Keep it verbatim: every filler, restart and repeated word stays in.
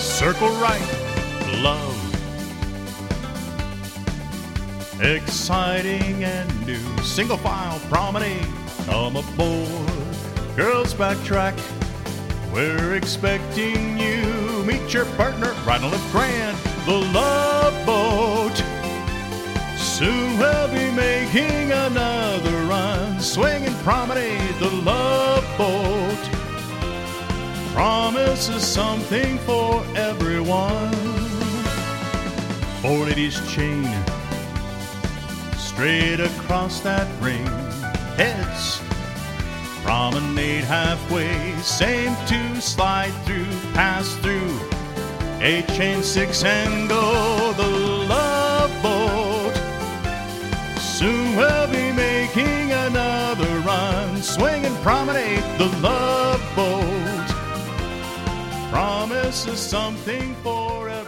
circle right, love. Exciting and new, single file promenade, come aboard. Girls backtrack, we're expecting you. Meet your partner, ride and live grand, the Love Boat. Soon we'll be making another run, swinging promenade, the Love Boat. Promises something for everyone. Four ladies chain straight across that ring. Heads promenade halfway, same two, slide through, pass through. Eight chain, six and go, the Love Boat. Soon we'll be making another run, swinging promenade, the Love Boat. Promises something for everyone.